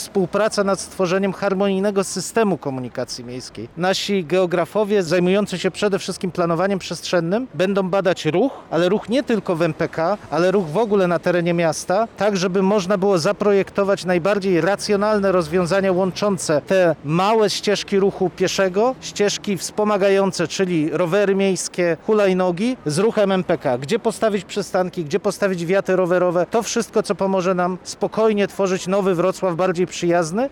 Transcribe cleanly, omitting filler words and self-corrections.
współpraca nad stworzeniem harmonijnego systemu komunikacji miejskiej. Nasi geografowie zajmujący się przede wszystkim planowaniem przestrzennym będą badać ruch, ale ruch nie tylko w MPK, ale ruch w ogóle na terenie miasta, tak żeby można było zaprojektować najbardziej racjonalne rozwiązania łączące te małe ścieżki ruchu pieszego, ścieżki wspomagające, czyli rowery miejskie, hulajnogi z ruchem MPK. Gdzie postawić przystanki, gdzie postawić wiaty rowerowe, to wszystko, co pomoże nam spokojnie tworzyć nowy Wrocław, bardziej przyjazny